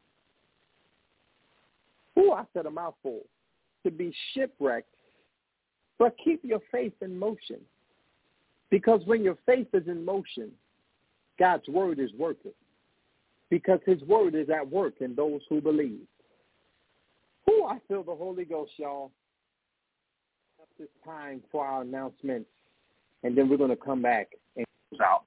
S2: Ooh, I said a mouthful. To be shipwrecked, but keep your faith in motion. Because when your faith is in motion, God's word is working. Because his word is at work in those who believe. Ooh, I feel the Holy Ghost, y'all. It's time for our announcements, and then we're going to come back and close out.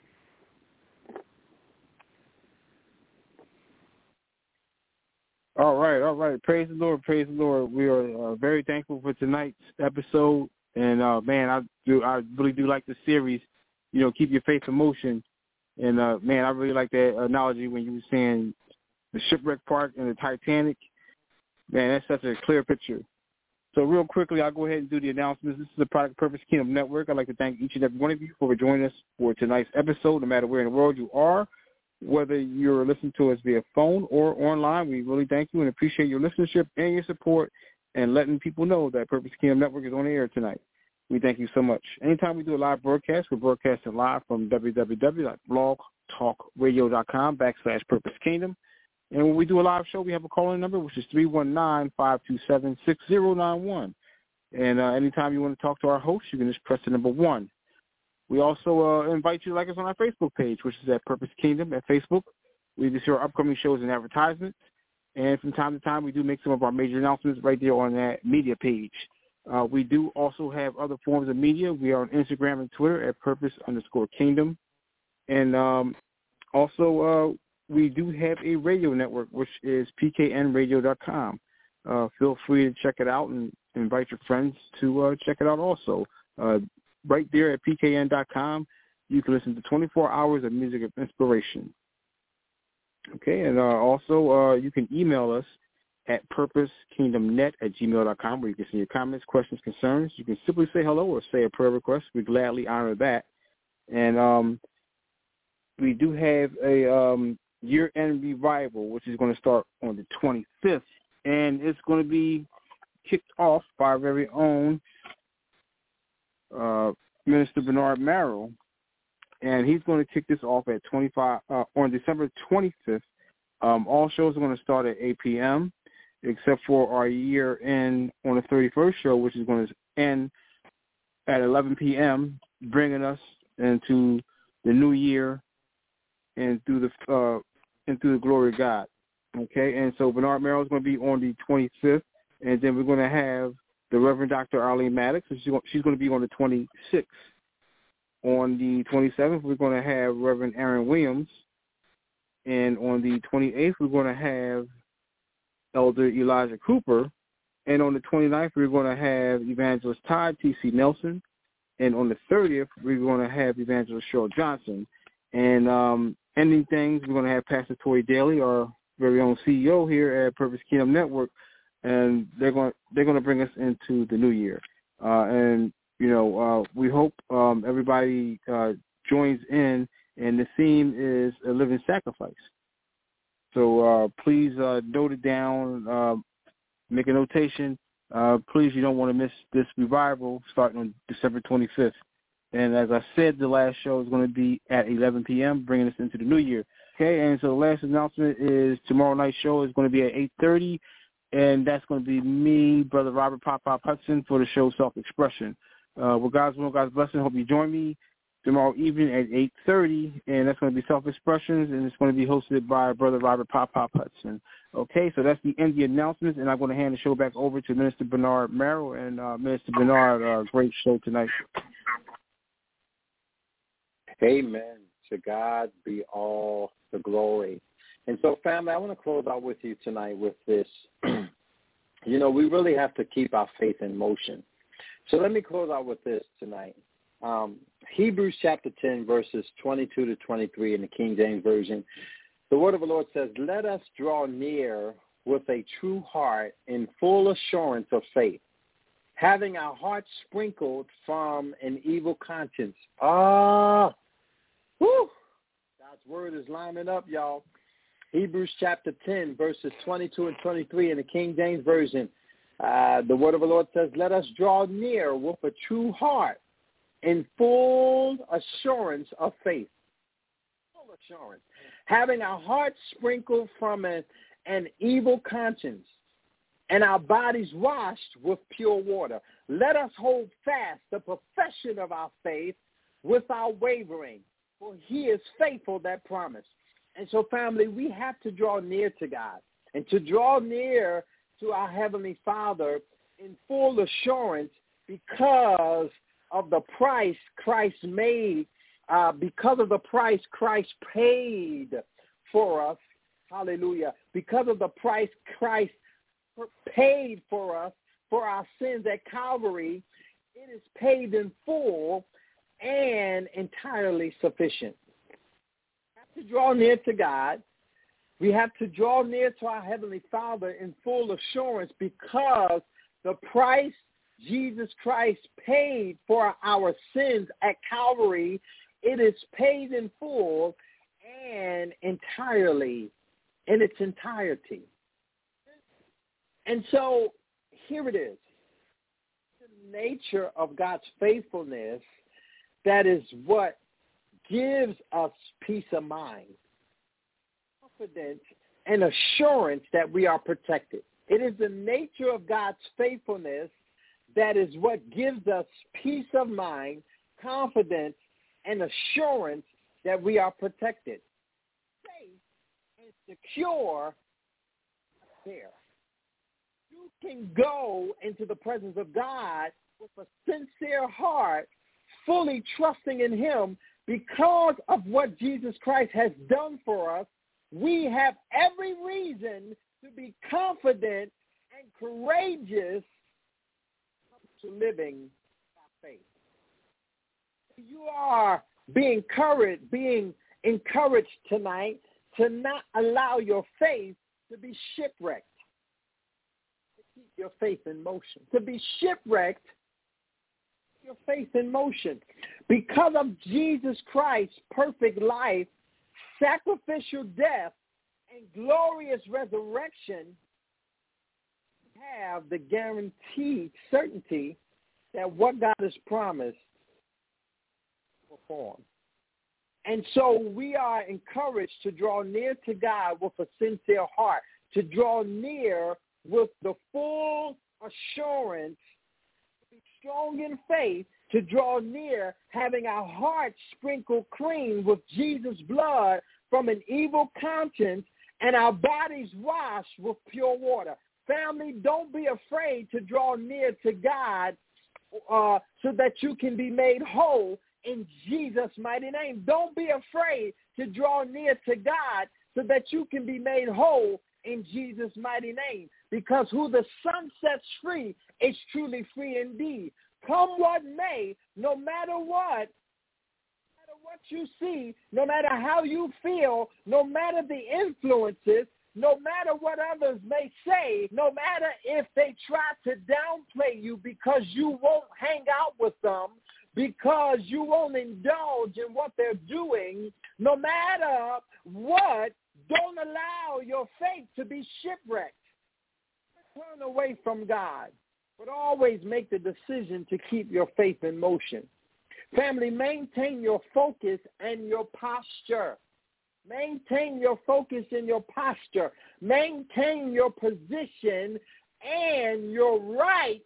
S3: All right, all right. Praise the Lord, praise the Lord. We are uh, very thankful for tonight's episode, and uh, man, I do, I really do like the series. You know, keep your faith in motion, and uh, man, I really like that analogy when you were saying the shipwreck part and the Titanic. Man, that's such a clear picture. So real quickly, I'll go ahead and do the announcements. This is the Product Purpose Kingdom Network. I'd like to thank each and every one of you for joining us for tonight's episode, no matter where in the world you are. Whether you're listening to us via phone or online, we really thank you and appreciate your listenership and your support and letting people know that Purpose Kingdom Network is on the air tonight. We thank you so much. Anytime we do a live broadcast, we're broadcasting live from www.blogtalkradio.com backslash Purpose Kingdom. And when we do a live show, we have a call-in number, which is three one nine, five two seven, six zero nine one. And uh, anytime you want to talk to our host, you can just press the number one. We also uh, invite you to like us on our Facebook page, which is at Purpose Kingdom at Facebook. We just hear our upcoming shows and advertisements. And from time to time, we do make some of our major announcements right there on that media page. Uh, we do also have other forms of media. We are on Instagram and Twitter at Purpose underscore Kingdom. And um, also uh, we do have a radio network, which is P K N radio dot com. Uh, feel free to check it out and invite your friends to uh, check it out also. Uh, right there at P K N dot com, you can listen to twenty-four hours of music of inspiration. Okay, and uh, also uh, you can email us at purpose kingdom net at gmail dot com, where you can send your comments, questions, concerns. You can simply say hello or say a prayer request. We gladly honor that. And um, we do have a um, year-end revival, which is going to start on the twenty-fifth, and it's going to be kicked off by our very own uh, Minister Bernard Merrill, and he's going to kick this off at twenty-five uh, on December twenty-fifth. Um, all shows are going to start at eight p.m. except for our year-end on the thirty-first show, which is going to end at eleven p.m., bringing us into the new year and through the uh, and through the glory of God. Okay, and so Bernard Merrill is going to be on the twenty-fifth, and then we're going to have the Reverend Doctor Arlene Maddox. She's going to be on the twenty-sixth. On the twenty-seventh, we're going to have Reverend Aaron Williams, and on the twenty-eighth, we're going to have Elder Elijah Cooper, and on the twenty-ninth, we're going to have Evangelist Todd T C Nelson, and on the thirtieth, we're going to have Evangelist Cheryl Johnson. And um, ending things, we're going to have Pastor Tori Daly, our very own C E O here at Purpose Kingdom Network, and they're going they're going to bring us into the new year. Uh, and you know, uh, we hope um, everybody uh, joins in. And the theme is a living sacrifice. So uh, please uh, note it down, uh, make a notation. Uh, please, you don't want to miss this revival starting on December twenty-fifth. And as I said, the last show is going to be at eleven p.m., bringing us into the new year. Okay, and so the last announcement is tomorrow night's show is going to be at eight thirty, and that's going to be me, Brother Robert Pop Pop Hudson, for the show Self-Expression. Uh, with God's will, God's blessing, hope you join me tomorrow evening at eight thirty, and that's going to be Self-Expressions, and it's going to be hosted by Brother Robert Pop Pop Hudson. Okay, so that's the end of the announcements, and I'm going to hand the show back over to Minister Bernard Merrill. And uh, Minister Bernard, uh, great show tonight.
S2: Amen. To God be all the glory. And so, family, I want to close out with you tonight with this. You know, we really have to keep our faith in motion. So let me close out with this tonight. Um, Hebrews chapter ten, verses twenty-two to twenty-three in the King James Version. The word of the Lord says, let us draw near with a true heart in full assurance of faith, having our hearts sprinkled from an evil conscience. Ah, whew. God's word is lining up, y'all. Hebrews chapter ten, verses twenty-two and twenty-three in the King James Version. Uh, the word of the Lord says, let us draw near with a true heart in full assurance of faith. Full assurance. Having our hearts sprinkled from an, an evil conscience and our bodies washed with pure water. Let us hold fast the profession of our faith without wavering, for he is faithful that promised. And so, family, we have to draw near to God and to draw near to our Heavenly Father in full assurance because of the price Christ made, uh, because of the price Christ paid for us. Hallelujah. Because of the price Christ paid for us for our sins at Calvary, it is paid in full and entirely sufficient. We have to draw near to God. We have to draw near to our Heavenly Father in full assurance because the price Jesus Christ paid for our sins at Calvary, it is paid in full and entirely, in its entirety. And so here it is. The nature of God's faithfulness, that is what gives us peace of mind, confidence, and assurance that we are protected. It is the nature of God's faithfulness that is what gives us peace of mind, confidence, and assurance that we are protected. Safe and secure there. You can go into the presence of God with a sincere heart, fully trusting in him because of what Jesus Christ has done for us. We have every reason to be confident and courageous to living by faith. You are being encouraged, being encouraged tonight to not allow your faith to be shipwrecked. To keep your faith in motion. To be shipwrecked, your faith in motion. Because of Jesus Christ's perfect life, sacrificial death, and glorious resurrection, we have the guaranteed certainty that what God has promised will perform. And so we are encouraged to draw near to God with a sincere heart, to draw near with the full assurance, to be strong in faith, to draw near having our hearts sprinkled clean with Jesus' blood from an evil conscience and our bodies washed with pure water. Family, don't be afraid to draw near to God uh, so that you can be made whole in Jesus' mighty name. Don't be afraid to draw near to God so that you can be made whole in Jesus' mighty name. Because who the Son sets free is truly free indeed. Come what may, no matter what, no matter what you see, no matter how you feel, no matter the influences, no matter what others may say, no matter if they try to downplay you because you won't hang out with them, because you won't indulge in what they're doing, no matter what, don't allow your faith to be shipwrecked. Turn away from God, but always make the decision to keep your faith in motion. Family, maintain your focus and your posture. Maintain your focus and your posture. Maintain your position and your rights.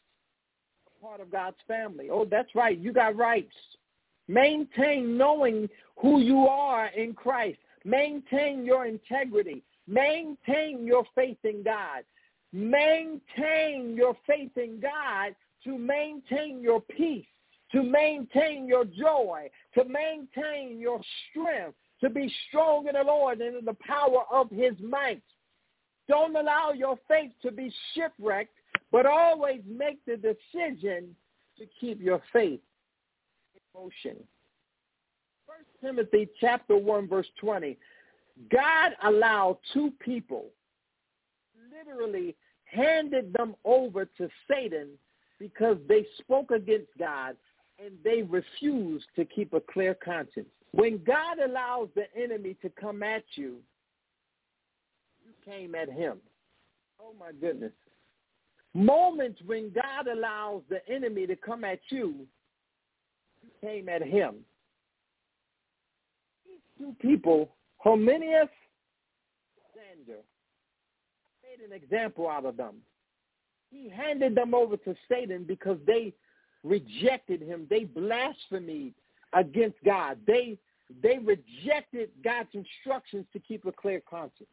S2: Part of God's family. Oh, that's right. You got rights. Maintain knowing who you are in Christ. Maintain your integrity. Maintain your faith in God. Maintain your faith in God to maintain your peace, to maintain your joy, to maintain your strength, to be strong in the Lord and in the power of his might. Don't allow your faith to be shipwrecked, but always make the decision to keep your faith in motion. First Timothy chapter one, verse twenty. God allowed two people, literally handed them over to Satan because they spoke against God and they refused to keep a clear conscience. When God allows the enemy to come at you, you came at him. Oh, my goodness. Moments when God allows the enemy to come at you, you came at him. These two people, Hymenaeus and Alexander, made an example out of them. He handed them over to Satan because they rejected him. They blasphemed against God. They they rejected God's instructions to keep a clear conscience.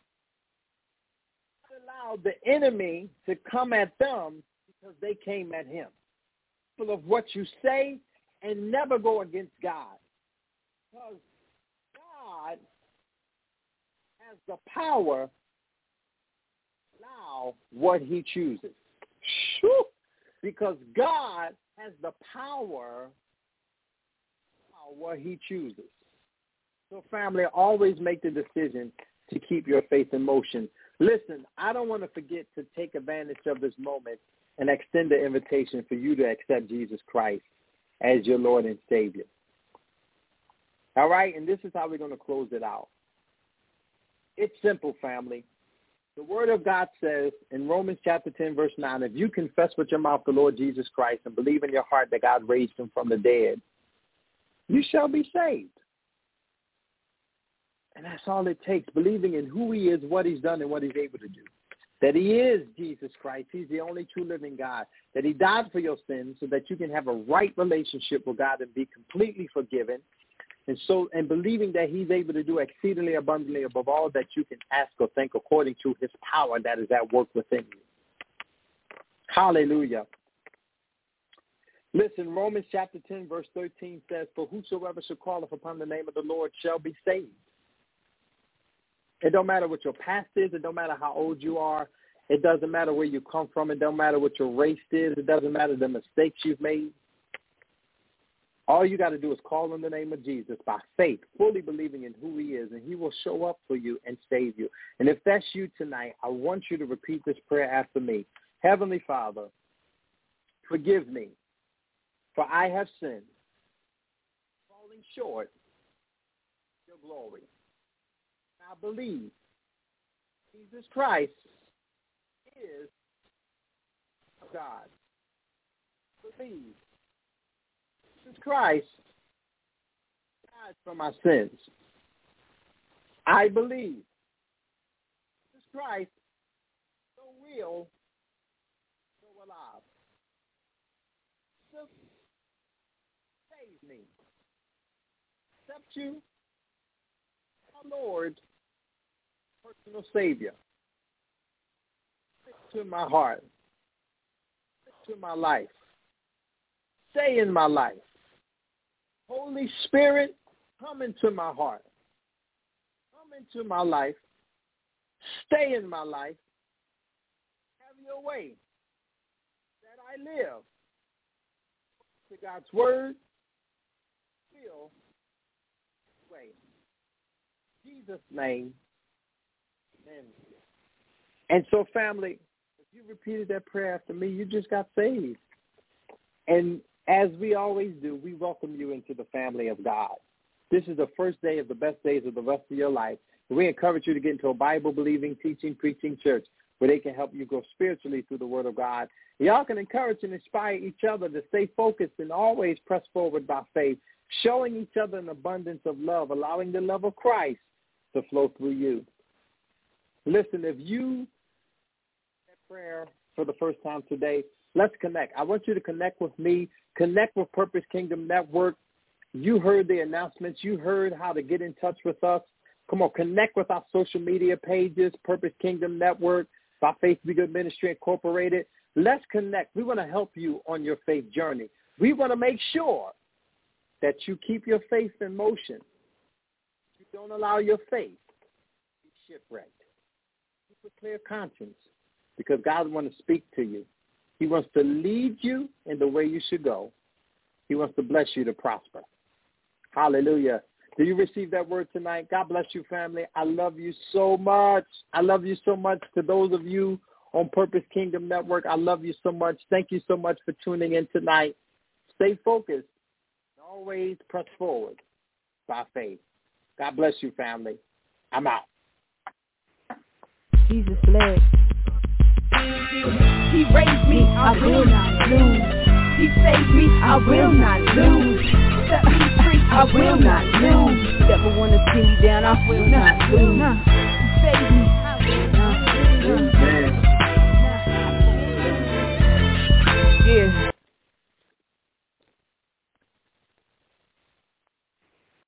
S2: God allowed the enemy to come at them because they came at him. Full of what you say and never go against God. Because God has the power to allow what he chooses. Whew. Because God has the power to allow what he chooses. So family, always make the decision to keep your faith in motion. Listen, I don't want to forget to take advantage of this moment and extend the invitation for you to accept Jesus Christ as your Lord and Savior. All right, and this is how we're going to close it out. It's simple, family. The Word of God says in Romans chapter ten, verse nine, if you confess with your mouth the Lord Jesus Christ and believe in your heart that God raised him from the dead, you shall be saved. And that's all it takes, believing in who he is, what he's done, and what he's able to do. That he is Jesus Christ. He's the only true living God. That he died for your sins so that you can have a right relationship with God and be completely forgiven. And so, and believing that he's able to do exceedingly abundantly above all that you can ask or think according to his power that is at work within you. Hallelujah. Listen, Romans chapter ten, verse thirteen says, for whosoever shall call upon the name of the Lord shall be saved. It don't matter what your past is. It don't matter how old you are. It doesn't matter where you come from. It don't matter what your race is. It doesn't matter the mistakes you've made. All you got to do is call on the name of Jesus by faith, fully believing in who he is, and he will show up for you and save you. And if that's you tonight, I want you to repeat this prayer after me. Heavenly Father, forgive me, for I have sinned, falling short of your glory. I believe Jesus Christ is God. Believe Jesus Christ died for my sins. I believe Jesus Christ is so real, so alive. Just save me. Accept you, our Lord, personal Savior. Stick to my heart. Stick to my life. Stay in my life. Holy Spirit, come into my heart. Come into my life. Stay in my life. Have your way that I live to God's word. Feel way. In Jesus' name. Amen. And so, family, if you repeated that prayer after me, you just got saved. And as we always do, we welcome you into the family of God. This is the first day of the best days of the rest of your life. We encourage you to get into a Bible-believing, teaching, preaching church where they can help you grow spiritually through the Word of God. Y'all can encourage and inspire each other to stay focused and always press forward by faith, showing each other an abundance of love, allowing the love of Christ to flow through you. Listen, if you said prayer for the first time today, let's connect. I want you to connect with me, connect with Purpose Kingdom Network. You heard the announcements. You heard how to get in touch with us. Come on, connect with our social media pages, Purpose Kingdom Network, by Faith Be Good Ministry Incorporated. Let's connect. We want to help you on your faith journey. We want to make sure that you keep your faith in motion. You don't allow your faith to be shipwrecked. Keep a clear conscience because God wants to speak to you. He wants to lead you in the way you should go. He wants to bless you to prosper. Hallelujah. Do you receive that word tonight? God bless you, family. I love you so much. I love you so much. To those of you on Purpose Kingdom Network, I love you so much. Thank you so much for tuning in tonight. Stay focused. Always press forward by faith. God bless you, family. I'm out.
S1: Jesus bless.
S4: He raised me, I will not lose. He saved me, I will not lose. Set me free, I will not lose.
S1: Never wanna see me down, I will not lose.
S4: He saved me.